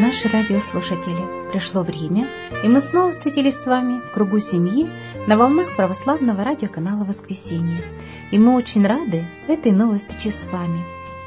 наши радиослушатели! Пришло время, и мы снова встретились с вами в кругу семьи на волнах православного радиоканала «Воскресенье». И мы очень рады этой новой встрече с вами.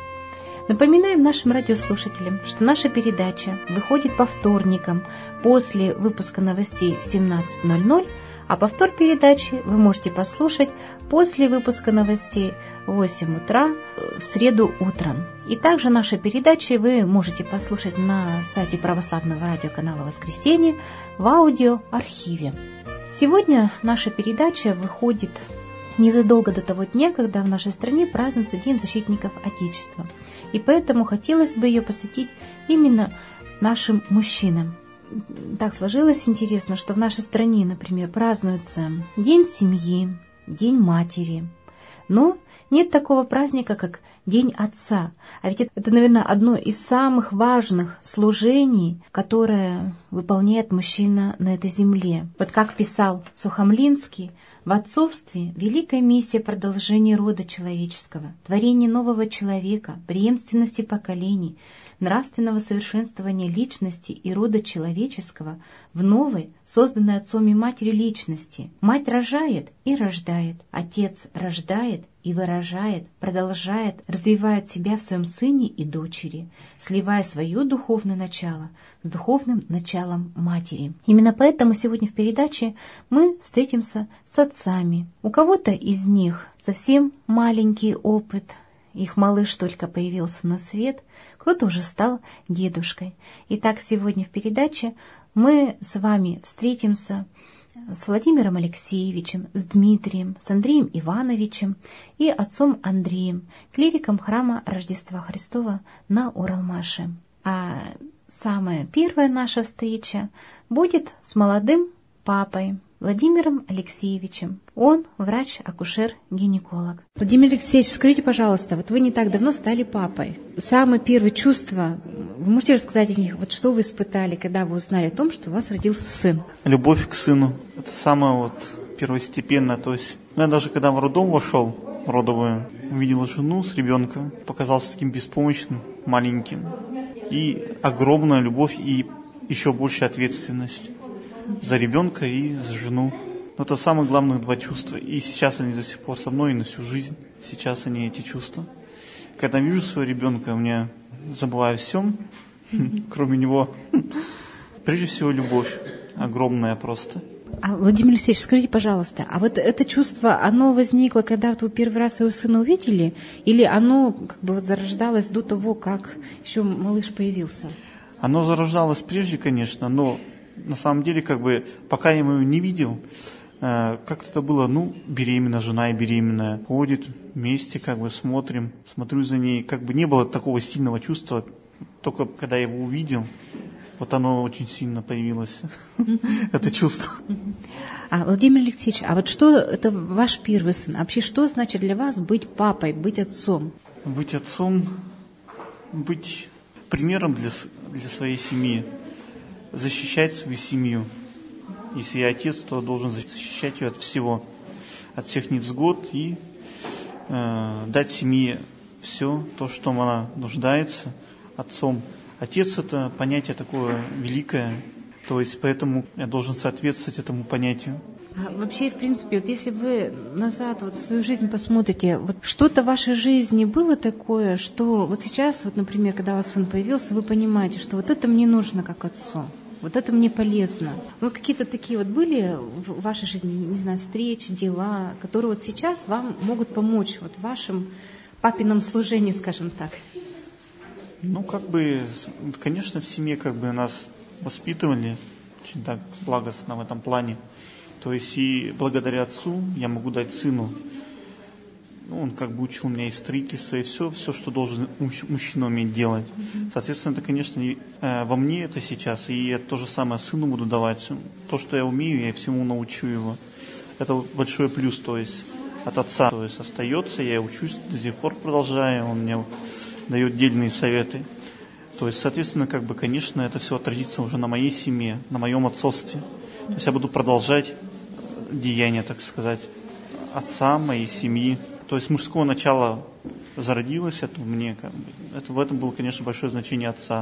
Напоминаем нашим радиослушателям, что наша передача выходит по вторникам после выпуска новостей в 17:00, а повтор передачи вы можете послушать после выпуска новостей в 8 утра в среду утром. И также наши передачи вы можете послушать на сайте православного радиоканала «Воскресенье» в аудиоархиве. Сегодня наша передача выходит незадолго до того дня, когда в нашей стране празднуется День защитников Отечества. И поэтому хотелось бы ее посвятить именно нашим мужчинам. Так сложилось интересно, что в нашей стране, например, празднуется День семьи, День матери, но нет такого праздника, как День отца. А ведь это, наверное, одно из самых важных служений, которое выполняет мужчина на этой земле. Вот как писал Сухомлинский: в отцовстве великая миссия продолжения рода человеческого, творения нового человека, преемственности поколений, нравственного совершенствования личности и рода человеческого в новой, созданной отцом и матерью личности. Мать рожает и рождает, отец рождает и выражает, продолжает, развивает себя в своем сыне и дочери, сливая свое духовное начало с духовным началом матери. Именно поэтому сегодня в передаче мы встретимся с отцами. У кого-то из них совсем маленький опыт, их малыш только появился на свет, кто-то уже стал дедушкой. Итак, сегодня в передаче мы с вами встретимся с Владимиром Алексеевичем, с Дмитрием, с Андреем Ивановичем и отцом Андреем, клириком храма Рождества Христова на Уралмаше. А самая первая наша встреча будет с молодым папой Владимиром Алексеевичем. Он врач-акушер-гинеколог. Владимир Алексеевич, скажите, пожалуйста, вот вы не так давно стали папой. Самые первые чувства, вы можете рассказать о них? Вот что вы испытали, когда вы узнали о том, что у вас родился сын? Любовь к сыну. Это самое первостепенное. То есть, я даже когда в роддом вошел, в родовую, увидел жену с ребенком, показался таким беспомощным, маленьким. И огромная любовь, и еще больше ответственность за ребенка и за жену. Но это самые главные два чувства. И сейчас они до сих пор со мной и на всю жизнь. Сейчас они, эти чувства. Когда вижу своего ребенка, у меня забываю все, кроме него. Прежде всего, любовь. Огромная просто. А, Владимир Алексеевич, скажите, пожалуйста, а вот это чувство, оно возникло, когда вы первый раз своего сына увидели? Или оно зарождалось до того, как еще малыш появился? Оно зарождалось прежде, конечно, но на самом деле, пока я его не видел, как-то это было, беременна, жена и беременная. Ходит вместе, смотрю за ней. Не было такого сильного чувства, только когда я его увидел, оно очень сильно появилось, это чувство. Владимир Алексеевич, а вот что это ваш первый сын? А вообще, что значит для вас быть папой, быть отцом? Быть отцом, быть примером для своей семьи. Защищать свою семью. Если я отец, то должен защищать ее от всего, от всех невзгод и дать семье все то, что она нуждается отцом. Отец – это понятие такое великое, то есть поэтому я должен соответствовать этому понятию. А вообще, в принципе, если вы назад в свою жизнь посмотрите, что-то в вашей жизни было такое, что сейчас, например, когда у вас сын появился, вы понимаете, что это мне нужно как отцу, это мне полезно. Какие-то такие были в вашей жизни, не знаю, встречи, дела, которые сейчас вам могут помочь в вашем папином служении, скажем так? Конечно, в семье нас воспитывали очень так благостно в этом плане. То есть и благодаря отцу я могу дать сыну. Он учил меня и строительство, и все, что должен мужчина уметь делать. Соответственно, это, конечно, во мне это сейчас, и я то же самое сыну буду давать. То, что я умею, я всему научу его. Это большой плюс, то есть от отца. То есть остается, я учусь до сих пор продолжаю, он мне дает дельные советы. То есть, соответственно, конечно, это все отразится уже на моей семье, на моем отцовстве. То есть я буду продолжать деяния, так сказать, отца, моей семьи. То есть мужского начала зародилось, это мне в этом было, конечно, большое значение отца.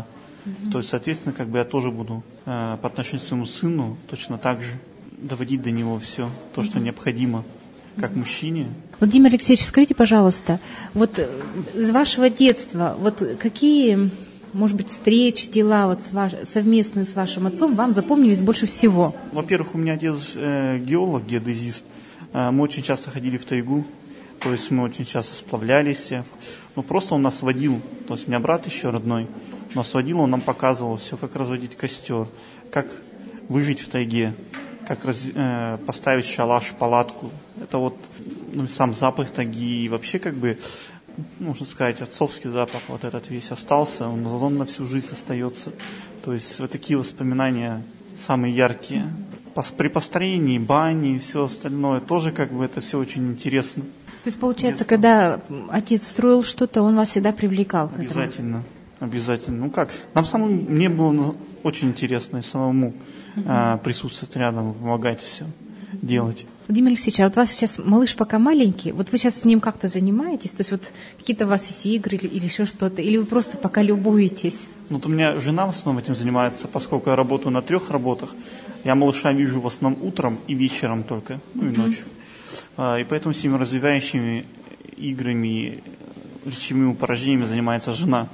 То есть, соответственно, как бы я тоже буду по отношению к своему сыну точно так же доводить до него все то, что необходимо, как мужчине. Владимир Алексеевич, скажите, пожалуйста, вот с вашего детства, вот какие, может быть, встречи, дела вот совместные с вашим отцом вам запомнились больше всего? Во-первых, у меня отец геолог, геодезист. Мы очень часто ходили в тайгу, то есть мы очень часто сплавлялись. Ну, просто он нас водил, то есть у меня брат еще родной, нас водил, он нам показывал все, как разводить костер, как выжить в тайге, как поставить шалаш, палатку. Это вот сам запах тайги и вообще как бы, можно сказать, отцовский запах вот этот весь остался, он на всю жизнь остается. То есть вот такие воспоминания самые яркие. При построении бани и все остальное тоже как бы это все очень интересно. То есть, получается, когда отец строил что-то, он вас всегда привлекал к этому? Обязательно. Ну как, мне было очень интересно и самому присутствовать рядом, помогать все делать. Владимир Алексеевич, а вот у вас сейчас малыш пока маленький, вот вы сейчас с ним как-то занимаетесь? То есть вот какие-то у вас есть игры или еще что-то? Или вы просто пока любуетесь? Ну, вот у меня жена в основном этим занимается, поскольку я работаю на 3 работах. Я малыша вижу в основном утром и вечером только, ну и ночью. И поэтому всеми развивающими играми, речевыми упражнениями занимается жена.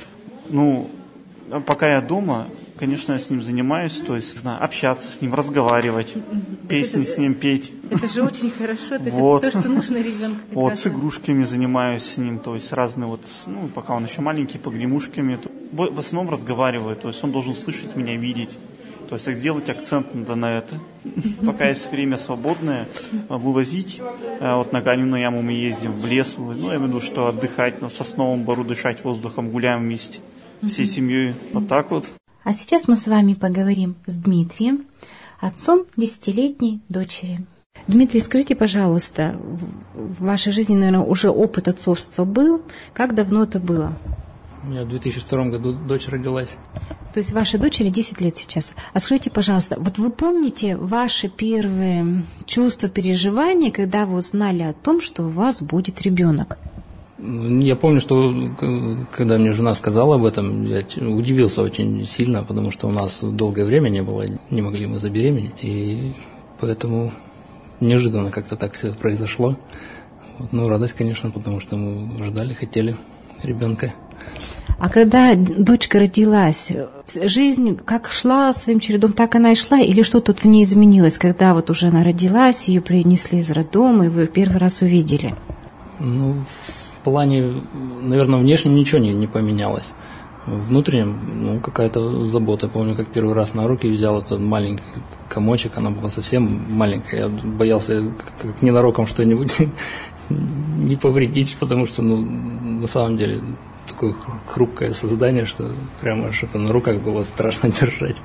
Ну, пока я дома, конечно, я с ним занимаюсь, то есть, общаться с ним, разговаривать, песни с ним петь. Это же очень хорошо, то есть вот. Это то, что нужно ребенку. Вот, с игрушками занимаюсь с ним, то есть разные вот, пока он еще маленький, погремушками. В основном разговариваю, то есть он должен слышать меня, видеть. То есть делать акцент на это. Пока есть время свободное, вывозить. Вот на Ганину яму мы ездим в лес. Я имею в виду, что отдыхать на сосновом бору, дышать воздухом, гуляем вместе. Всей семьей. Вот так вот. А сейчас мы с вами поговорим с Дмитрием, отцом 10-летней дочери. Дмитрий, скажите, пожалуйста, в вашей жизни, наверное, уже опыт отцовства был. Как давно это было? У меня в 2002 году дочь родилась. То есть вашей дочери 10 лет сейчас. А скажите, пожалуйста, вот вы помните ваши первые чувства, переживания, когда вы узнали о том, что у вас будет ребенок? Я помню, что когда мне жена сказала об этом, я удивился очень сильно, потому что у нас долгое время не было, не могли мы забеременеть, и поэтому неожиданно как-то так все произошло. Ну, радость, конечно, потому что мы ждали, хотели ребенка. А когда дочка родилась, жизнь как шла своим чередом, так она и шла, или что тут в ней изменилось, когда вот уже она родилась, ее принесли из роддома, и вы первый раз увидели? Ну, в плане, наверное, внешне ничего не поменялось. Внутренне, какая-то забота. Помню, как первый раз на руки взял этот маленький комочек, она была совсем маленькая. Я боялся, как ненароком что-нибудь не повредить, потому что, на самом деле, такое хрупкое создание, что прямо что-то на руках было страшно держать.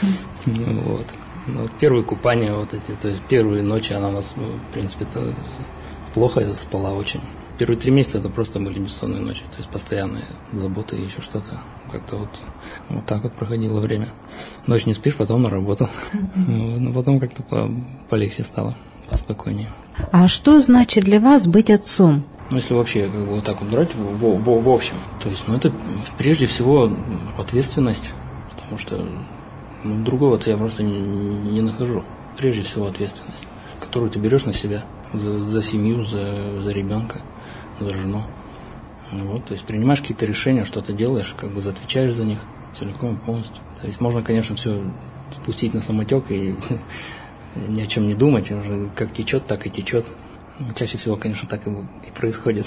Вот. Первые купания вот эти, то есть первые ночи она у нас, в принципе, плохо спала очень. Первые 3 месяца это просто были бессонные ночи, то есть постоянные заботы и еще что-то. Как-то вот так вот проходило время. Ночь не спишь, потом на работу. Но потом как-то полегче стало, поспокойнее. А что значит для вас быть отцом? Если вообще вот так вот брать в общем, то есть, это прежде всего ответственность, потому что другого-то я просто не нахожу. Прежде всего ответственность, которую ты берешь на себя за семью, за ребенка, за жену. Вот, то есть принимаешь какие-то решения, что-то делаешь, отвечаешь за них целиком и полностью. То есть можно, конечно, все спустить на самотек и ни о чем не думать, уже как течет, так и течет. Чаще всего, конечно, так и происходит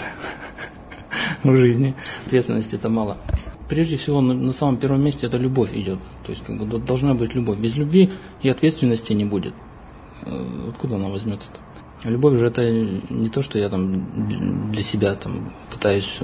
в жизни. Ответственности-то мало. Прежде всего, на самом первом месте это любовь идет. То есть должна быть любовь. Без любви и ответственности не будет. Откуда она возьмется-то? Любовь же это не то, что я для себя пытаюсь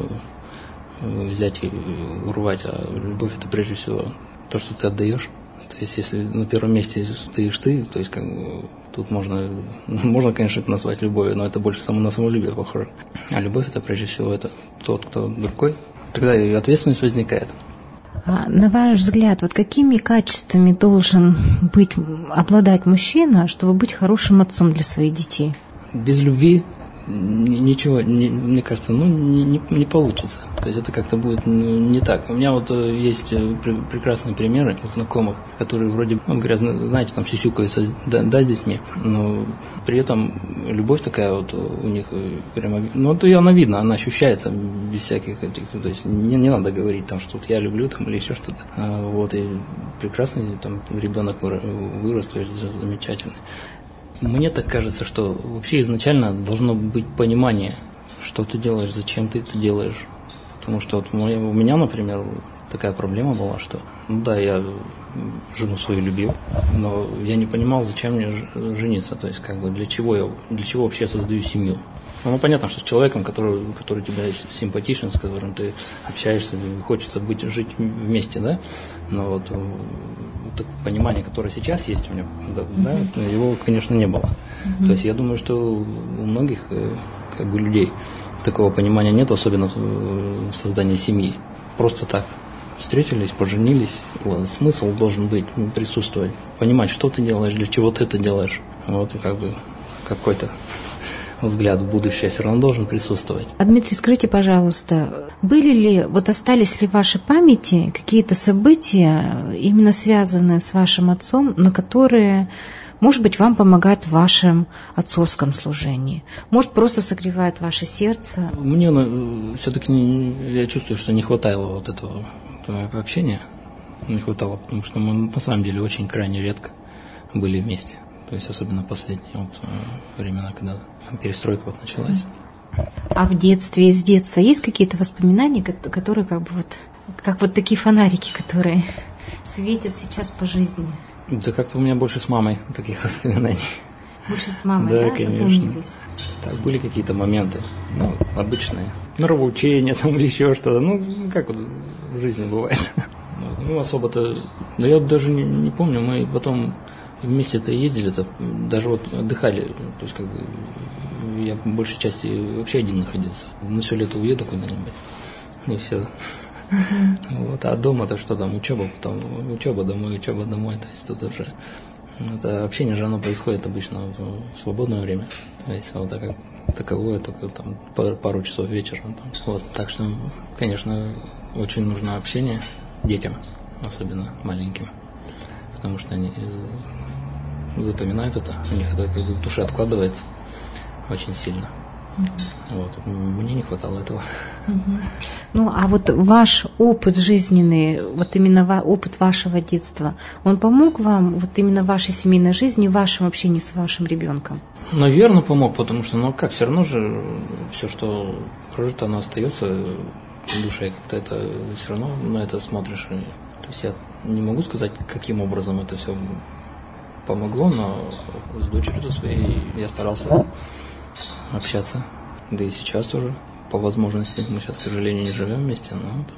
взять и урвать, а любовь это прежде всего то, что ты отдаешь. То есть, если на первом месте стоишь ты, то есть тут можно, конечно, это назвать любовью, но это больше на самолюбие похоже. А любовь это прежде всего это тот, кто другой. Тогда и ответственность возникает. А на ваш взгляд, вот какими качествами должен обладать мужчина, чтобы быть хорошим отцом для своих детей? Без любви ничего, мне кажется, не получится. То есть это как-то будет не так. У меня вот есть прекрасные примеры знакомых, которые вроде, говорят, знаете, там сюсюкаются, да, с детьми, но при этом любовь такая вот у них прямо, она видно, она ощущается без всяких этих, то есть не надо говорить там, что я люблю там или еще что-то. Вот, и прекрасный там ребенок вырос, то есть замечательный. Мне так кажется, что вообще изначально должно быть понимание, что ты делаешь, зачем ты это делаешь. Потому что вот у меня, например, такая проблема была, что, я жену свою любил, но я не понимал, зачем мне жениться, то есть для чего вообще я создаю семью. Понятно, что с человеком, который тебе симпатичен, с которым ты общаешься, хочется жить вместе, да, но вот такое понимание, которое сейчас есть у меня, да, его, конечно, не было. То есть я думаю, что у многих людей такого понимания нет, особенно в создании семьи. Просто так встретились, поженились, смысл должен быть, присутствовать, понимать, что ты делаешь, для чего ты это делаешь. Вот, и какой-то взгляд в будущее все равно должен присутствовать. А, Дмитрий, скажите, пожалуйста, остались ли в вашей памяти какие-то события, именно связанные с вашим отцом, на которые, может быть, вам помогают в вашем отцовском служении? Может, просто согревает ваше сердце? Мне все-таки, я чувствую, что не хватало вот этого общения. Не хватало, потому что мы на самом деле очень крайне редко были вместе. То есть особенно последние времена, когда там перестройка началась. А в детстве, из детства есть какие-то воспоминания, которые как такие фонарики, которые светят сейчас по жизни? Да как-то у меня больше с мамой таких воспоминаний. Больше с мамой, да, конечно. запомнились? Так, были какие-то моменты, обычные. Нравоучения там или еще что-то. Как вот в жизни бывает. Особо-то... Да я даже не помню, мы потом... Вместе-то ездили, даже отдыхали, то есть я по большей части вообще один находился. На все лето уеду куда-нибудь, и все. Вот, а дома-то что там, учеба, потом учеба домой, то есть тут уже это общение же оно происходит обычно в свободное время, то есть вот так таковое только там пару часов вечером. Вот, так что, конечно, очень нужно общение детям, особенно маленьким, потому что они запоминают это, у них это в душе откладывается очень сильно. Вот. Мне не хватало этого. А ваш опыт жизненный, именно опыт вашего детства, он помог вам именно в вашей семейной жизни, в вашем общении с вашим ребенком? Наверное, помог, потому что, все равно же все, что прожито, оно остается в душе, как-то это все равно на это смотришь. То есть я не могу сказать, каким образом это все помогло, но с дочерью своей я старался общаться. Да и сейчас тоже, по возможности. Мы сейчас, к сожалению, не живем вместе.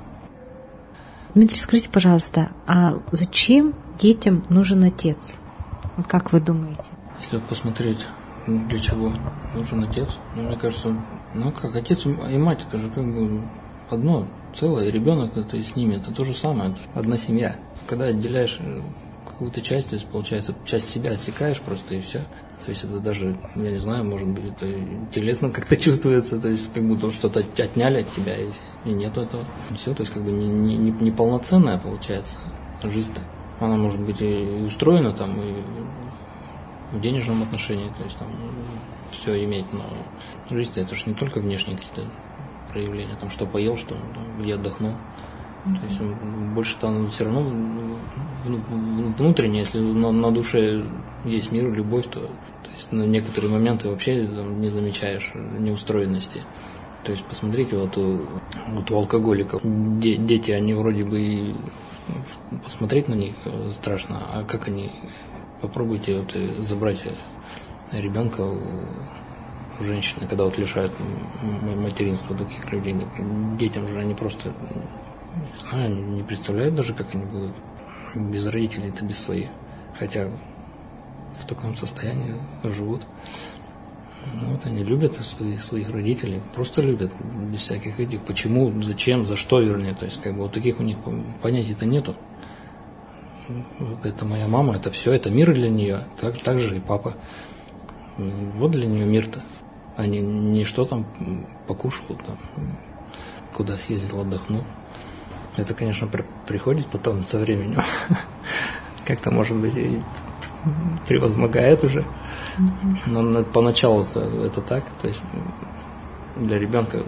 Дмитрий, скажите, пожалуйста, а зачем детям нужен отец? Как вы думаете? Если посмотреть, для чего нужен отец, мне кажется, как отец и мать, это же одно целое. Ребенок это и с ними, это то же самое, это одна семья. Когда отделяешь какую-то часть, то есть, получается, часть себя отсекаешь просто и все. То есть это даже, я не знаю, может быть, это телесно как-то чувствуется, то есть как будто что-то отняли от тебя, и нету этого. И все, то есть не полноценная получается жизнь-то. Она может быть и устроена там, и в денежном отношении, то есть там все иметь, но жизнь-то это же не только внешние какие-то проявления, там что поел, что где отдохнул. То есть больше там все равно внутренне, если на душе есть мир, любовь, то есть на некоторые моменты вообще не замечаешь неустроенности. То есть посмотрите, у алкоголиков дети, они вроде бы и посмотреть на них страшно, а как они, попробуйте забрать ребенка у женщины, когда лишают материнства таких людей, детям же они просто... не представляют даже, как они будут без родителей, это без своих. Хотя в таком состоянии живут. Они любят своих родителей, просто любят, без всяких этих. Почему, зачем, за что, вернее. То есть, таких у них понятий-то нету. Это моя мама, это все, это мир для нее. Так же и папа. Вот для нее мир-то. а не что там покушал, там, куда съездил, отдохнул. Это, конечно, приходит потом со временем. Как-то, может быть, и превозмогает уже. Но поначалу это так. То есть для ребенка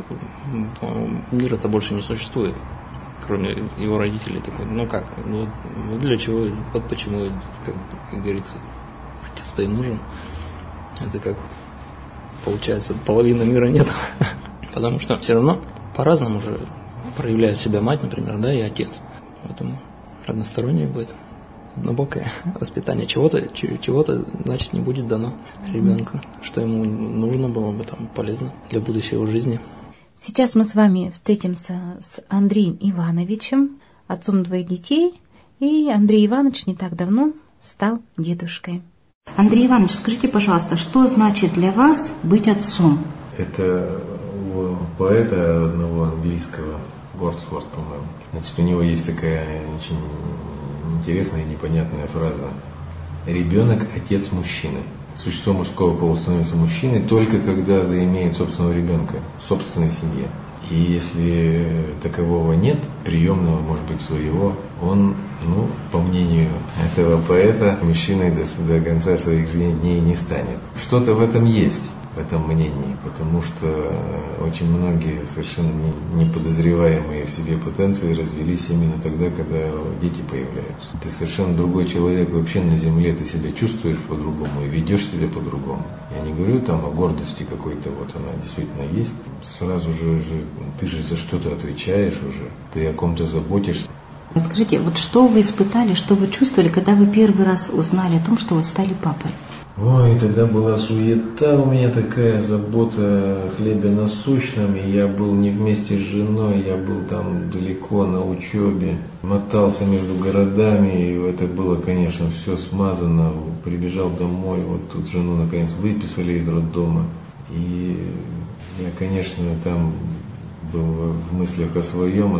мира-то больше не существует, кроме его родителей. Такой, ну как, ну для чего, вот почему, как говорится, отец-то и нужен. Это как, получается, половины мира нет. Потому что все равно по-разному уже проявляют себя мать, например, да, и отец. Поэтому одностороннее будет, однобокое воспитание. Чего-то, значит, не будет дано ребенку, что ему нужно было бы, там, полезно для будущей его жизни. Сейчас мы с вами встретимся с Андреем Ивановичем, отцом 2 детей. И Андрей Иванович не так давно стал дедушкой. Андрей Иванович, скажите, пожалуйста, что значит для вас быть отцом? Это у поэта одного английского, Вордсворт, по-моему. Значит, у него есть такая очень интересная и непонятная фраза. Ребенок – отец мужчины. Существо мужского пола становится мужчиной только когда заимеет собственного ребенка в собственной семье. И если такового нет, приемного, может быть, своего, он, по мнению этого поэта, мужчиной до конца своих дней не станет. Что-то в этом есть, в этом мнении, потому что очень многие совершенно неподозреваемые в себе потенции развелись именно тогда, когда дети появляются. Ты совершенно другой человек вообще на земле, ты себя чувствуешь по-другому и ведешь себя по-другому. Я не говорю там о гордости какой-то, вот она действительно есть. Сразу же ты же за что-то отвечаешь уже, ты о ком-то заботишься. Скажите, вот что вы испытали, что вы чувствовали, когда вы первый раз узнали о том, что вы стали папой? Ой, тогда была суета у меня такая, забота о хлебе насущном, и я был не вместе с женой, я был там далеко на учебе, мотался между городами, и это было, конечно, все смазано. Прибежал домой, вот тут жену наконец выписали из роддома, и я, конечно, там был в мыслях о своем,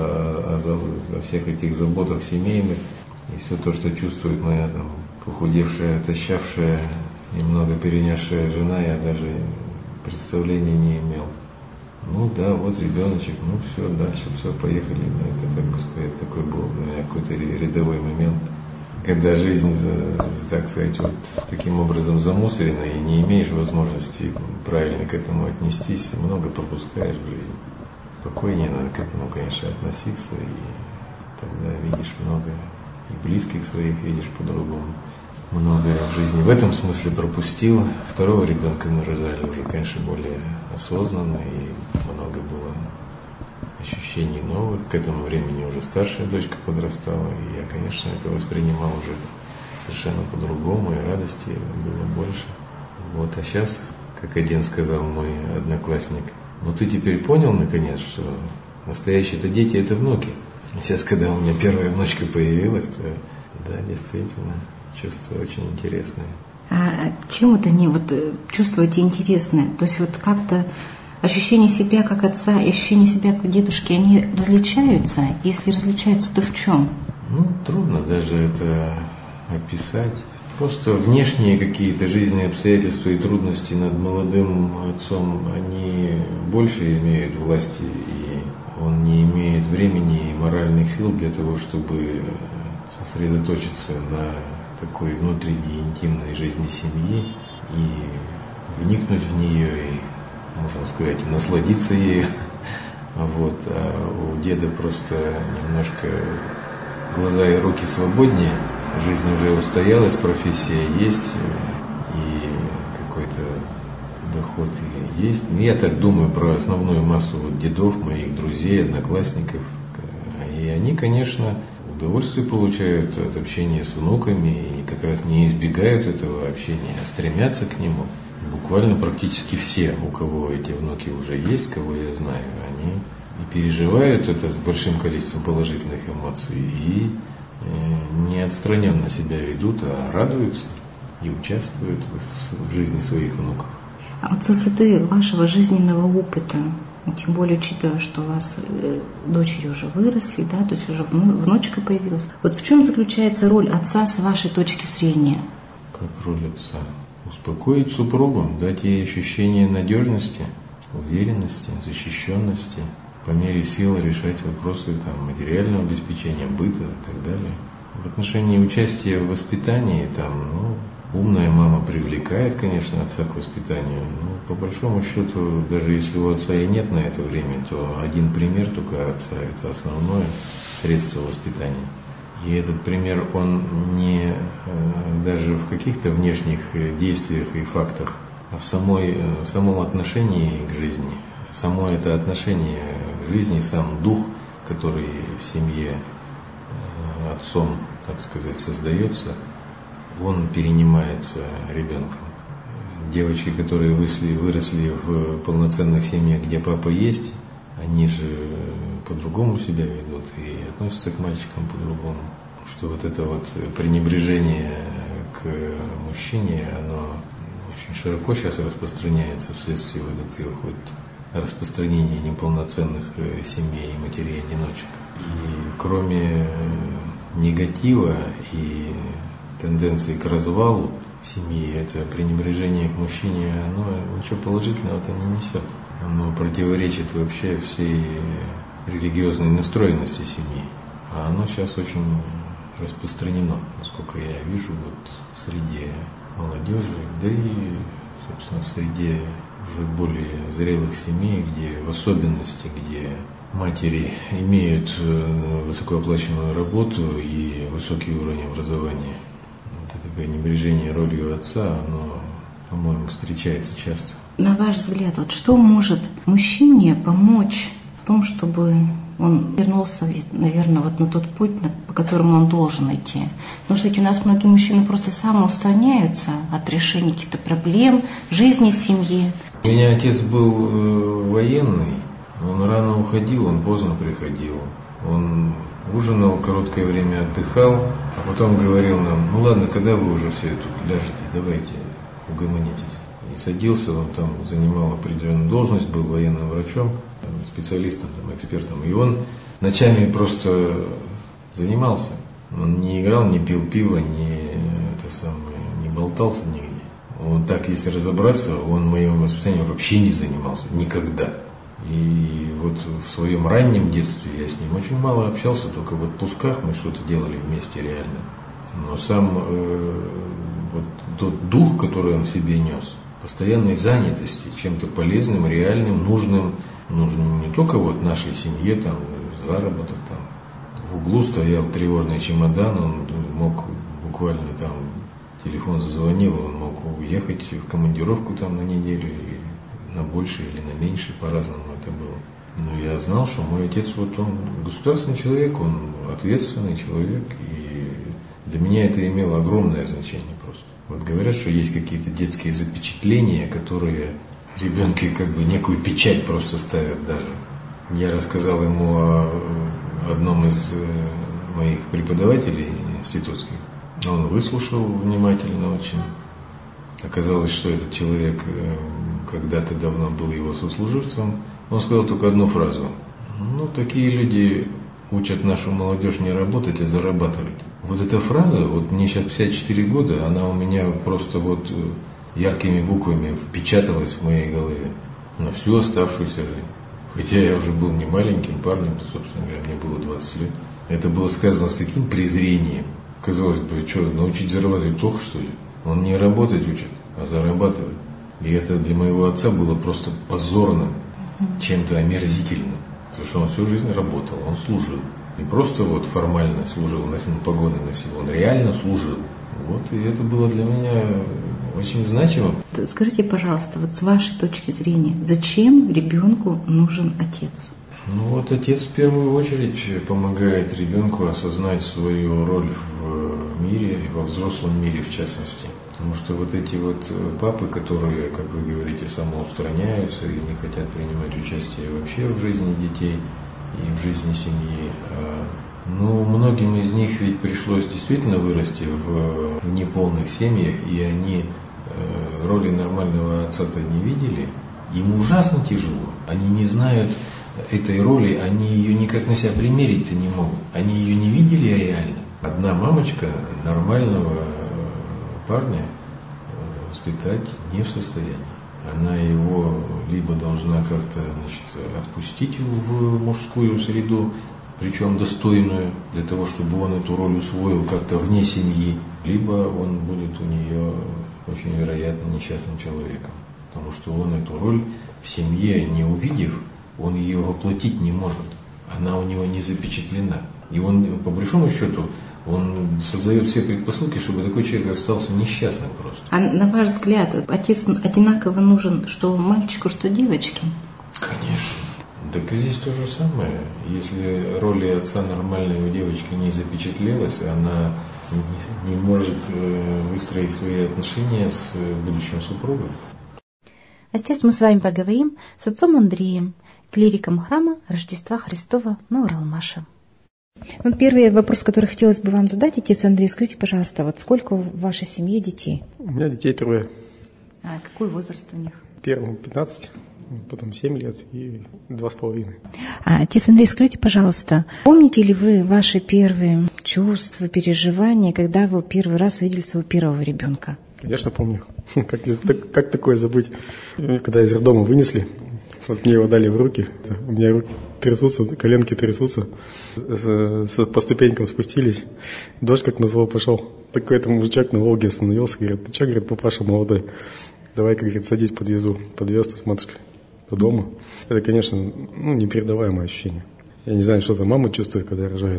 о всех этих заботах семейных, и все то, что чувствует моя там похудевшая, отощавшая, немного перенесшая жена, я даже представления не имел. Ну да, вот ребеночек, все, дальше все, поехали. Это, как бы сказать, такой был у меня какой-то рядовой момент, когда жизнь, так сказать, вот таким образом замусорена, и не имеешь возможности правильно к этому отнестись, много пропускаешь в жизни. Спокойнее надо к этому, конечно, относиться, и тогда видишь много, и близких своих видишь по-другому. Многое в жизни в этом смысле пропустил. Второго ребенка мы рожали уже, конечно, более осознанно, и много было ощущений новых. К этому времени уже старшая дочка подрастала, и я, конечно, это воспринимал уже совершенно по-другому, и радости было больше. Вот, а сейчас, как один сказал мой одноклассник, ты теперь понял, наконец, что настоящие-то дети – это внуки. Сейчас, когда у меня первая внучка появилась, то, да, действительно, чувство очень интересное. А чем вот они чувствуете интересное? То есть как-то ощущение себя как отца и ощущение себя как дедушки, они различаются? Если различаются, то в чем? Трудно даже это описать. Просто внешние какие-то жизненные обстоятельства и трудности над молодым отцом, они больше имеют власти, и он не имеет времени и моральных сил для того, чтобы сосредоточиться на такой внутренней интимной жизни семьи и вникнуть в нее, и, можно сказать, и насладиться ею. А у деда просто немножко глаза и руки свободнее, жизнь уже устоялась, профессия есть, и какой-то доход есть. Я так думаю про основную массу дедов, моих друзей, одноклассников. И они, конечно, удовольствие получают от общения с внуками и как раз не избегают этого общения, а стремятся к нему. Буквально практически все, у кого эти внуки уже есть, кого я знаю, они и переживают это с большим количеством положительных эмоций и не отстраненно себя ведут, а радуются и участвуют в жизни своих внуков. А вот с высоты вашего жизненного опыта, тем более учитывая, что у вас дочери уже выросли, да, то есть уже внучка появилась. Вот в чем заключается роль отца с вашей точки зрения? Как роль отца? успокоить супругу, дать ей ощущение надежности, уверенности, защищенности, по мере сил решать вопросы там, материального обеспечения, быта и так далее. В отношении участия в воспитании, умная мама привлекает, конечно, отца к воспитанию, но по большому счету, даже если у отца и нет на это время, то один пример только отца – это основное средство воспитания. И этот пример, он не даже в каких-то внешних действиях и фактах, а в самом отношении к жизни. Само это отношение к жизни, сам дух, который в семье отцом, так сказать, создается, он перенимается ребенком. Девочки, которые выросли в полноценных семьях, где папа есть, они же по-другому себя ведут и относятся к мальчикам по-другому. Что вот это вот пренебрежение к мужчине, оно очень широко сейчас распространяется вследствие вот этой вот распространения неполноценных семей и матерей-одиночек. И кроме негатива и тенденции к развалу семьи, это пренебрежение к мужчине, оно ничего положительного-то не несет. Оно противоречит вообще всей религиозной настроенности семьи. А оно сейчас очень распространено, насколько я вижу, вот среди молодежи, да и, собственно, в среде уже более зрелых семей, где в особенности, где матери имеют высокооплачиваемую работу и высокий уровень образования. Вот это пренебрежение ролью отца, оно, по-моему, встречается часто. На ваш взгляд, вот что может мужчине помочь в том, чтобы он вернулся, наверное, вот на тот путь, по которому он должен идти? Потому что ведь у нас многие мужчины просто самоустраняются от решения каких-то проблем, жизни семьи. У меня отец был военный, он рано уходил, он поздно приходил. Он ужинал, короткое время отдыхал, а потом говорил нам: ну ладно, когда вы уже все тут ляжете, давайте угомонитесь. И садился, он там занимал определенную должность, был военным врачом, специалистом, экспертом. И он ночами просто занимался. Он не играл, не пил пиво, не болтался нигде. Он так, если разобраться, он в моем воспитании вообще не занимался, никогда. И вот в своем раннем детстве я с ним очень мало общался, только в отпусках мы что-то делали вместе реально. Но сам вот тот дух, который он в себе нес, постоянной занятости, чем-то полезным, реальным, нужным не только вот нашей семье, там, заработок, там. В углу стоял тревожный чемодан, он мог буквально там, телефон зазвонил, он мог уехать в командировку там на неделю, и на больше или на меньше, по-разному это было. Но я знал, что мой отец, вот он государственный человек, он ответственный человек, и для меня это имело огромное значение просто. Вот говорят, что есть какие-то детские запечатления, которые ребенке как бы некую печать просто ставят даже. Я рассказал ему о одном из моих преподавателей институтских. Он выслушал внимательно очень. Оказалось, что этот человек когда-то давно был его сослуживцем. Он сказал только одну фразу: ну, такие люди учат нашу молодежь не работать, а зарабатывать. Вот эта фраза, вот мне сейчас 54 года, она у меня просто вот яркими буквами впечаталась в моей голове на всю оставшуюся жизнь. Хотя я уже был не маленьким парнем, то, собственно говоря, мне было 20 лет. Это было сказано с таким презрением. Казалось бы, что, научить зарабатывать плохо, что ли? Он не работать учит, а зарабатывать. И это для моего отца было просто позорным, чем-то омерзительным. Потому что он всю жизнь работал, он служил. Не просто вот формально служил, погоны носил, он реально служил. Вот, и это было для меня очень значимо. Скажите, пожалуйста, вот с вашей точки зрения, зачем ребенку нужен отец? Ну вот отец в первую очередь помогает ребенку осознать свою роль в мире, во взрослом мире в частности. Потому что вот эти вот папы, которые, как вы говорите, самоустраняются и не хотят принимать участие вообще в жизни детей и в жизни семьи, ну, многим из них ведь пришлось действительно вырасти в неполных семьях, и они роли нормального отца-то не видели. Им ужасно тяжело. Они не знают этой роли, они ее никак на себя примерить-то не могут. Они ее не видели реально. Одна мамочка нормального парня воспитать не в состоянии. Она его либо должна как-то, отпустить в мужскую среду, причем достойную, для того, чтобы он эту роль усвоил как-то вне семьи, либо он будет у нее очень вероятно несчастным человеком, потому что он эту роль в семье не увидев, он ее воплотить не может, она у него не запечатлена. И он, по большому счету, он создает все предпосылки, чтобы такой человек остался несчастным просто. А на ваш взгляд, отец одинаково нужен что мальчику, что девочке? Конечно. Так здесь то же самое. Если роли отца нормальной у девочки не запечатлелась, она не может выстроить свои отношения с будущим супругом. А сейчас мы с вами поговорим с отцом Андреем, клириком храма Рождества Христова на Уралмаше. Вот первый вопрос, который хотелось бы вам задать, отец Андрей, скажите, пожалуйста, вот сколько в вашей семье детей? У меня детей 3. А какой возраст у них? Первому 15, потом 7 лет и 2,5. Отец Андрей, скажите, пожалуйста, помните ли вы ваши первые чувства, переживания, когда вы первый раз увидели своего первого ребенка? Конечно, помню. Как такое забыть? Когда из роддома вынесли, вот мне его дали в руки, у меня руки трясутся, коленки трясутся, по ступенькам спустились, дождь как назло пошел. Такой-то мужичок на Волге остановился, говорит: ты что, говорит, папаша молодой, давай-ка, говорит, садись, подвезу. Подвез с матушкой до дома. Это, конечно, непередаваемое ощущение. Я не знаю, что там мама чувствует, когда рожает.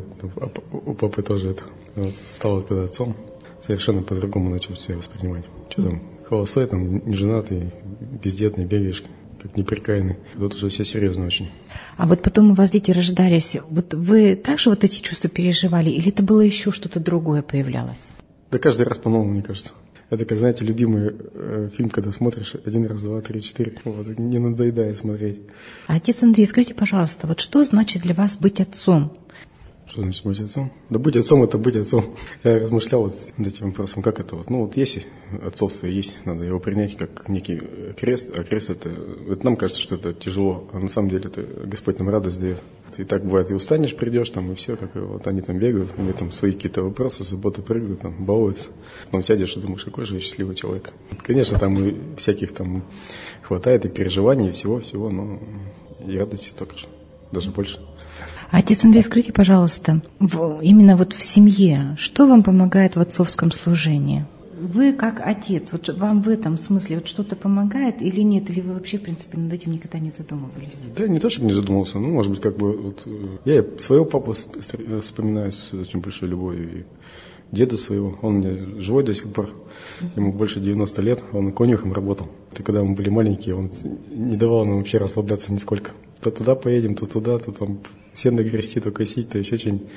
У папы тоже это. Вот, стал когда отцом, совершенно по-другому начал все воспринимать. Что там, холостой, там, неженатый, бездетный, бегаешь, как неприкаянный. Тут уже все серьезно очень. А вот потом у вас дети рождались. Вот вы также вот эти чувства переживали, или это было еще что-то другое появлялось? Да каждый раз по-новому, мне кажется. Это, как, знаете, любимый фильм, когда смотришь 1, 2, 3, 4. Вот, не надоедает смотреть. Отец Андрей, скажите, пожалуйста, вот что значит для вас быть отцом? Что значит быть отцом? Да быть отцом – это быть отцом. Я размышлял вот над этим вопросом, как это вот. Ну вот есть отцовство, есть, надо его принять как некий крест, а крест это нам кажется, что это тяжело, а на самом деле это Господь нам радость дает. И так бывает, и устанешь, придешь там, и все, как вот они там бегают, они там свои какие-то вопросы, заботы прыгают, там, балуются. Потом сядешь и думаешь, какой же я счастливый человек. Конечно, там и всяких там хватает, и переживаний, и всего, но и радости столько же, даже больше. Отец Андрей, скажите, пожалуйста, именно вот в семье, что вам помогает в отцовском служении? Вы как отец, вот вам в этом смысле вот что-то помогает или нет? Или вы вообще, в принципе, над этим никогда не задумывались? Да, не то, чтобы не задумывался, ну, может быть, как бы, вот, я своего папу вспоминаю с очень большой любовью, и деда своего, он мне живой до сих пор, ему больше 90 лет, он конюхом работал. И когда мы были маленькие, он не давал нам вообще расслабляться нисколько. То туда поедем, то туда, то там сено грести, то косить, то еще что-нибудь.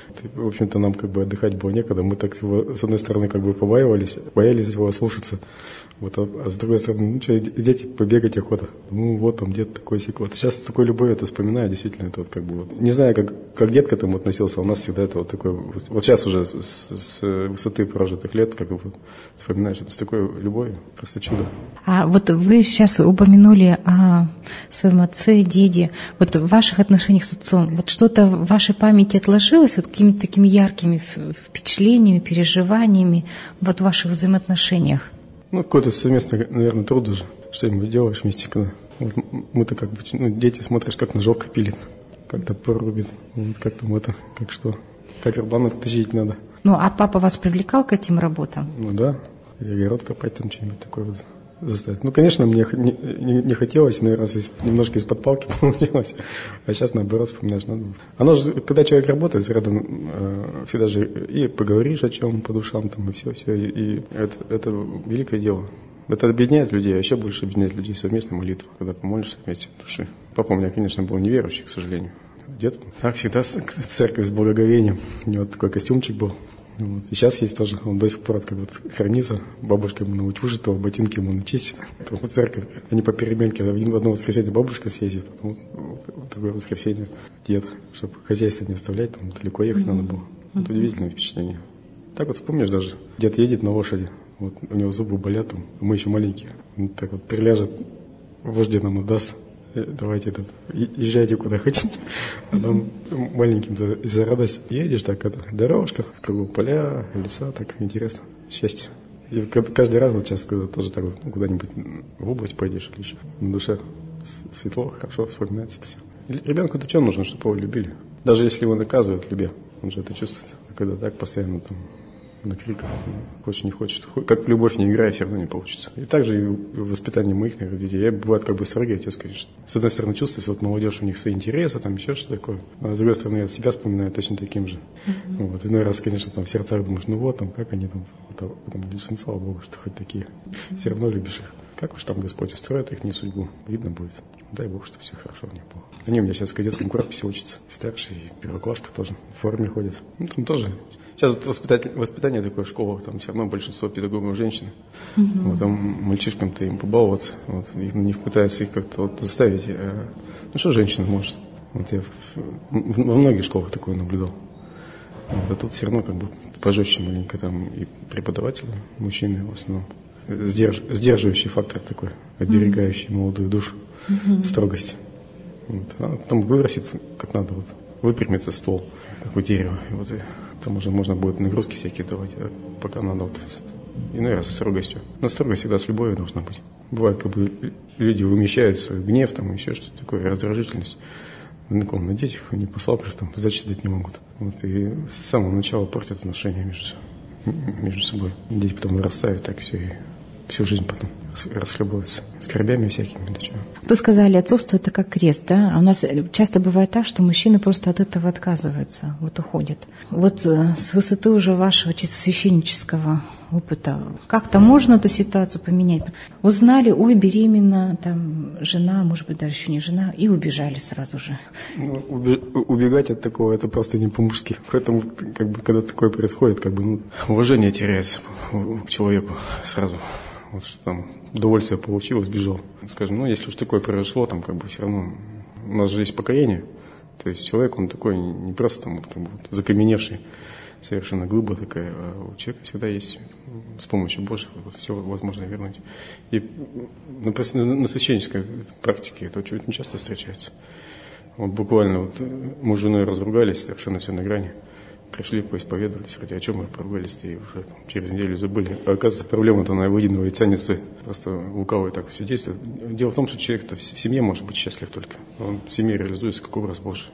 В общем-то, нам как бы отдыхать было некогда. Мы так его, с одной стороны, как бы боялись его слушаться. Вот, а с другой стороны, ну что, дети, побегать охота. Ну вот там дед такой-сяк. Вот сейчас с такой любовью это вспоминаю, действительно, это вот как бы вот. Не знаю, как дед к этому относился, а у нас всегда это вот такое. Вот сейчас уже с высоты прожитых лет, как бы вспоминаешь это с такой любовью, просто чудо. А вот вы сейчас упомянули о своем отце, деде. Вот в ваших отношениях с отцом, вот что-то в вашей памяти отложилось, вот какими-то такими яркими впечатлениями, переживаниями вот в ваших взаимоотношениях? Ну, какой-то совместный, наверное, труд даже. Что-нибудь делаешь вместе, когда... Вот мы-то как бы, дети смотришь, как ножовка пилит, как топор рубит, вот как там это, как что, как рубанок тащить надо. Ну, а папа вас привлекал к этим работам? Ну да, или огород копать, там что-нибудь такое вот заставить. Ну, конечно, мне не хотелось, наверное, немножко из-под палки получилось, а сейчас, наоборот, вспоминаешь, надо. Оно же, когда человек работает рядом, всегда же и поговоришь о чем по душам, там, и все, и это великое дело. Это объединяет людей, а еще больше объединяет людей совместная молитва, когда помолишься вместе в душе. Папа у меня, конечно, был неверующий, к сожалению. Дед так всегда в церковь с благоговением. У него такой костюмчик был. Вот. И сейчас есть тоже, он до сих пор как вот хранится, бабушка ему научит его, ботинки ему начистит, в церковь. Они по переменке, в одно воскресенье бабушка съездит, потом в другое воскресенье дед, чтобы хозяйство не оставлять, там далеко ехать надо было. Это удивительное впечатление. Так вот вспомнишь даже, дед едет на лошади, вот у него зубы болят, там, а мы еще маленькие, он так вот приляжет, вождь нам отдаст. Давайте езжайте куда хотите. А нам маленьким из-за радости едешь, так это дорожка, в кругу поля, леса, так интересно. Счастье. И каждый раз, вот сейчас, когда тоже так вот куда-нибудь в область пойдешь, или еще на душе светло, хорошо вспоминается это все. Ребенку-то что нужно, чтобы его любили? Даже если его наказывают, любя, он же это чувствует. А когда так постоянно там на криках, хочешь не хочешь, как в любовь не играя, все равно не получится. И также и в воспитании моих, наверное, детей. Я бывает как бы строгий отец, конечно. С одной стороны, чувствуется, вот молодежь, у них свои интересы, там еще что такое. А с другой стороны, я себя вспоминаю точно таким же. Вот. Иной раз, конечно, там в сердцах думаешь, ну вот там, как они там, ну, слава Богу, что хоть такие. Все равно любишь их. Как уж там Господь устроит их не судьбу, видно будет. Дай Бог, чтобы все хорошо у них было. Они у меня сейчас в кадетском корпусе учатся. Старший, первоклашка тоже в форме ходят. Ну, там тоже. Сейчас вот воспитание такое, школа, там все равно большинство педагогов женщины. Вот, там мальчишкам-то им побаловаться. Вот, на них пытаются их как-то вот заставить. Ну что женщина может? Вот я во многих школах такое наблюдал. Вот, а тут все равно как бы пожестче маленько там и преподаватели, мужчины в основном. Сдерживающий фактор такой, оберегающий молодую душу, строгость. Вот. А потом вырастет как надо, вот, выпрямится ствол, как у дерева. И вот, там уже можно будет нагрузки всякие давать, а пока надо вот иной раз со строгостью. Но строгость всегда с любовью должна быть. Бывает, как бы люди вымещают свой гнев, там еще что-то такое, раздражительность. На детях они послабже там зачитать не могут. Вот, и с самого начала портят отношения между собой. Дети потом вырастают, так все, и всю жизнь потом расхлебываются скорбями всякими. Да чего. Вы сказали, отцовство – это как крест, да? А у нас часто бывает так, что мужчины просто от этого отказываются, вот уходят. Вот с высоты уже вашего чисто священнического опыта, как-то можно эту ситуацию поменять? Узнали, ой, беременна, там, жена, может быть, даже еще не жена, и убежали сразу же. Ну, убегать от такого, это просто не по-мужски. Поэтому, как бы, когда такое происходит, как бы, ну, уважение теряется к человеку сразу. Вот что там удовольствие получил, сбежал. Скажем, ну, если уж такое произошло, там, как бы, все равно у нас же есть покаяние. То есть человек, он такой не просто там, вот, как бы, вот, закаменевший, совершенно глыба такая, а у человека всегда есть с помощью Божьей все возможно вернуть. И на священнической практике это очень часто встречается. Вот буквально вот муж с женой разругались, совершенно все на грани. Пришли, поисповедовались, вроде о чем мы поругались-то, и уже там, через неделю забыли. А оказывается, проблема-то на выеденного яйца не стоит. Просто лукавый так все действует. Дело в том, что человек-то в семье может быть счастлив только. Он в семье реализуется как образ Божий.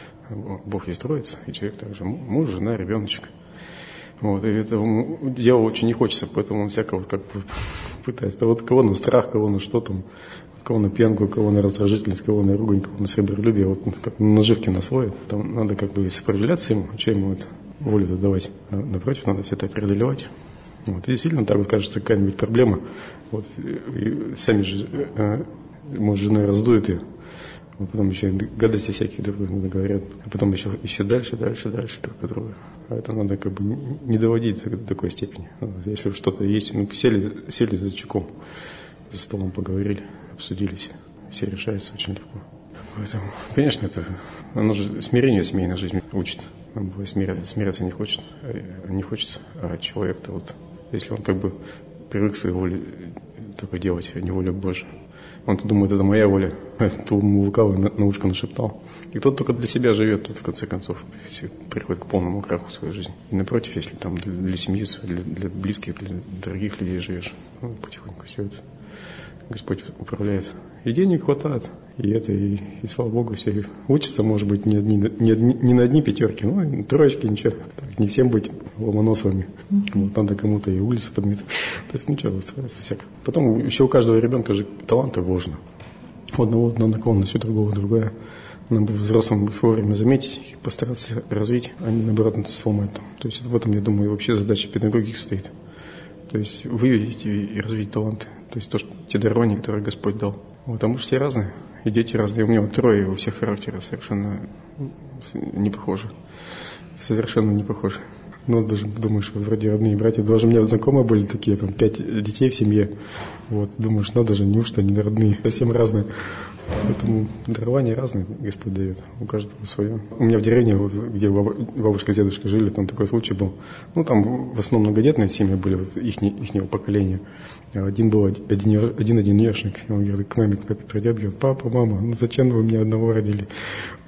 Бог есть Троица, и человек также муж, жена, ребеночек. Вот, и этого делу очень не хочется, поэтому он всякого как бы пытается. Вот кого на страх, кого на что там, кого на пьянку, кого на раздражительность, кого на ругань, кого на сребролюбие. Вот как на наживки нас ловят. Там надо как бы сопротивляться ему, чем ему вот волю-то давать. Напротив, надо все это преодолевать. Вот. И действительно, так вот кажется, какая-нибудь проблема. Вот, и сами же муж с женой раздуют ее. Вот потом еще гадости всякие друг другу говорят. А потом еще дальше друг от друга. А это надо как бы не доводить до такой степени. Если что-то есть, ну, сели за чуком, за столом поговорили, обсудились. Все решается очень легко. Поэтому, конечно, это, оно же смирение семейной жизни учит. Он смиряться не хочется, а человек-то вот, если он как бы привык своей волей только делать, а не волю Божию. Он-то думает, это моя воля, то ему лукавый на ушко нашептал. И кто только для себя живет, тот в конце концов все приходит к полному краху в своей жизни. И напротив, если там для семьи, для близких, для дорогих людей живешь, ну, потихоньку все это Господь управляет. И денег хватает, и слава Богу, все учатся, может быть, не на одни пятерки, но троечки, ничего. Не всем быть ломоносовыми. Вот, надо кому-то и улицы подметать. То есть ничего, устраивается всяко. Потом еще у каждого ребенка же таланты вложены. У одного одна наклонность, у другого другая. Надо бы взрослым их вовремя заметить и постараться развить, а не наоборот сломать там. То есть в этом, я думаю, вообще задача педагогики стоит. То есть выявить и развить таланты. То есть те дарования, которые Господь дал. Вот, а мы же все разные, и дети разные. У меня вот трое, у всех характеры совершенно не похожи. Совершенно не похожи. Ну, даже думаешь, вот вроде родные братья. Даже у меня знакомые были такие, там, 5 детей в семье. Вот, думаешь, надо же, неужто они родные, совсем разные. Поэтому дарования разные Господь дает, у каждого свое. У меня в деревне, вот, где бабушка с дедушкой жили, там такой случай был. Ну, там в основном многодетные семьи были, вот, ихнего поколения. Один был одинешник, и он говорит, к маме, к папе придет, говорит, папа, мама, ну зачем вы меня одного родили?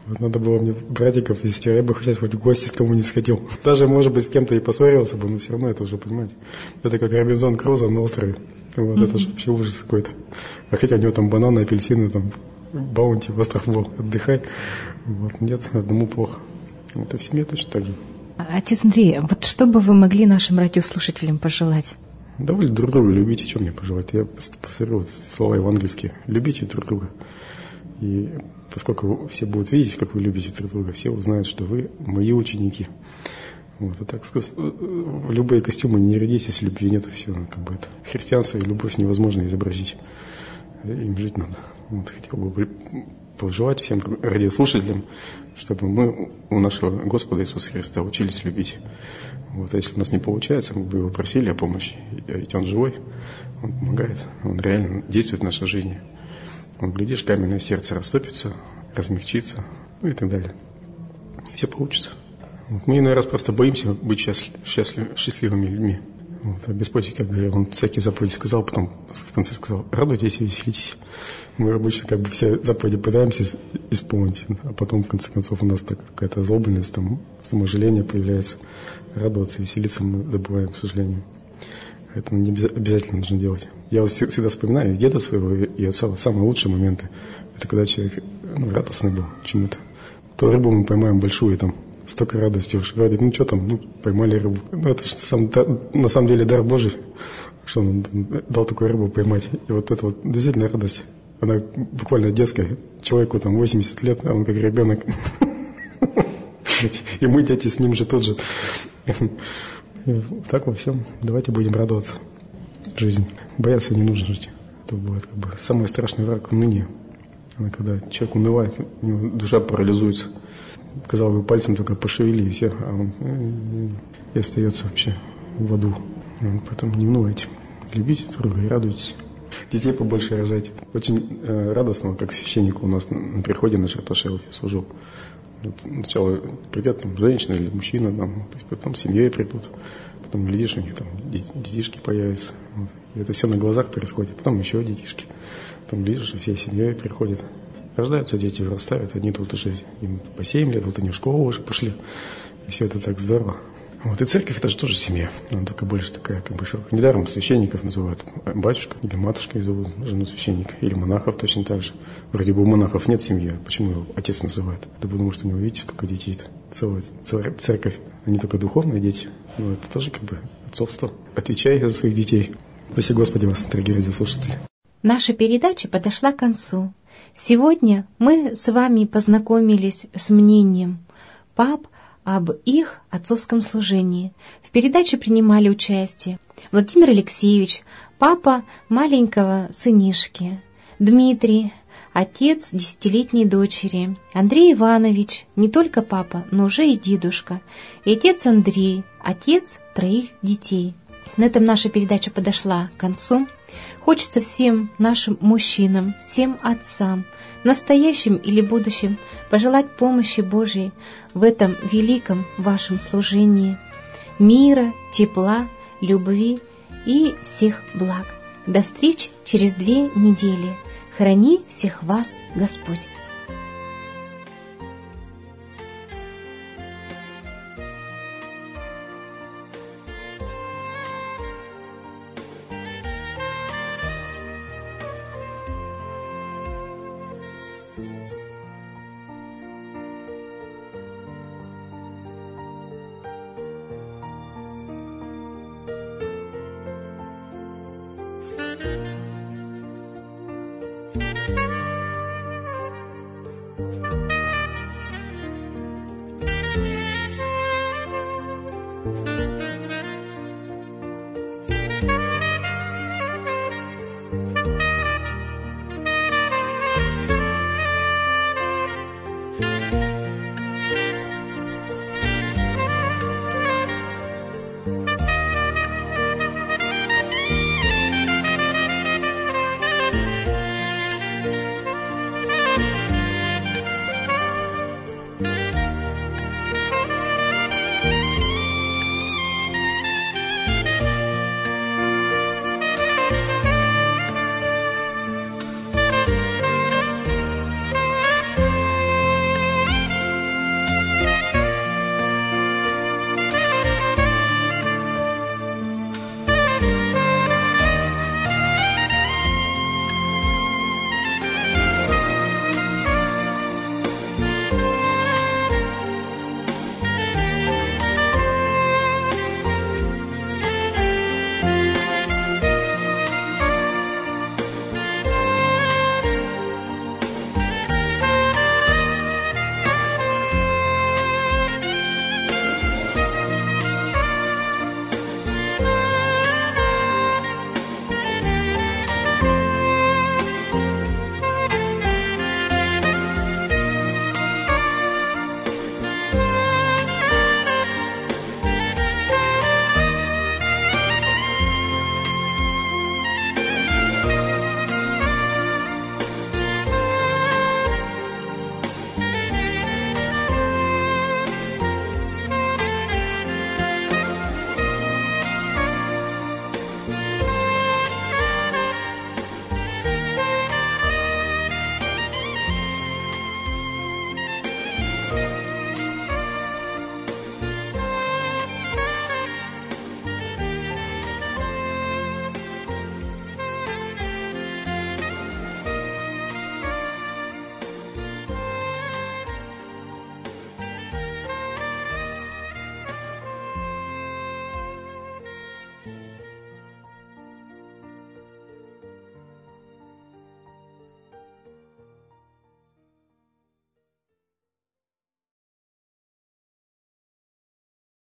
Вот надо было мне братиков и сестер, я бы сейчас хоть в гости с кому не сходил. Даже, может быть, с кем-то и поссорился бы, но все равно это уже, понимаете. Это как Робинзон Крузо на острове. Вот, это же вообще ужас какой-то. А хотя у него там бананы, апельсины, там, баунти, остров был, отдыхай. Вот, нет, одному плохо. Это в семье точно так же. Отец Андрей, вот что бы вы могли нашим радиослушателям пожелать? Да вы друг друга любите, что мне пожелать? Я повторю вот слова евангельские. Любите друг друга. И поскольку все будут видеть, как вы любите друг друга, все узнают, что вы мои ученики. Вот, и так сказать, в любые костюмы не рядись, если любви нет, все, как бы это. Христианство и любовь невозможно изобразить. Им жить надо. Вот, хотел бы пожелать всем радиослушателям, чтобы мы у нашего Господа Иисуса Христа учились любить. Вот, а если у нас не получается, мы бы его просили о помощи. Ведь Он живой, Он помогает, Он реально действует в нашей жизни. Он, глядишь, каменное сердце растопится, размягчится, ну и так далее. Все получится. Вот. Мы иной раз просто боимся быть счастливыми людьми. Вот. А Господь, как говорил, Он всякие заповеди сказал, потом в конце сказал: радуйтесь и веселитесь. Мы обычно как бы все заповеди пытаемся исполнить, а потом в конце концов у нас так какая-то озлобленность, там саможаление появляется. Радоваться, веселиться мы забываем, к сожалению. Это не обязательно нужно делать. Я всегда вспоминаю деда своего и отца. Самые лучшие моменты — это когда человек радостный был чему-то. То рыбу мы поймаем большую, там столько радости уж. Говорит, ну что там, поймали рыбу. Ну это же на самом деле дар Божий, что Он дал такую рыбу поймать. И вот это вот действительно радость. Она буквально детская. Человеку там 80 лет, а он как ребенок. И мы, дети, с ним же тот же. Так во всем. Давайте будем радоваться жизни. Бояться не нужно жить. Это бывает как бы самый страшный враг — уныние. Она когда человек унывает, у него душа парализуется. Казалось бы, пальцем только пошевели, и все, а он и остается вообще в аду. Поэтому не унывайте. Любите друг друга и радуйтесь. Детей побольше рожайте. Очень радостно, как священнику у нас на приходе на Шарташе, вот я служил. Вот сначала придет там женщина или мужчина, там, потом семьей придут, потом, глядишь, у них там детишки появятся. Вот. И это все на глазах происходит, потом еще детишки. Потом, глядишь, всей семьей приходят. Рождаются дети, вырастают, одни тут уже им по 7 лет, вот они в школу уже пошли. И все это так здорово. Вот, и церковь — это же тоже семья, она только больше такая, как бы широкая. Недаром священников называют батюшка или матушкой зовут жену священника, или монахов точно так же. Вроде бы у монахов нет семьи, почему его отец называют? Да потому что у него, видите, сколько детей-то, целая церковь. Они только духовные дети, но это тоже как бы отцовство. Отвечай за своих детей. Спаси Господи вас, дорогие радиослушатели. Наша передача подошла к концу. Сегодня мы с вами познакомились с мнением пап об их отцовском служении. В передаче принимали участие Владимир Алексеевич, папа маленького сынишки, Дмитрий, отец 10-летней дочери, Андрей Иванович, не только папа, но уже и дедушка, и отец Андрей, отец 3 детей. На этом наша передача подошла к концу. Хочется всем нашим мужчинам, всем отцам, настоящим или будущим, пожелать помощи Божьей в этом великом вашем служении, мира, тепла, любви и всех благ. До встречи через 2 недели. Храни всех вас Господь.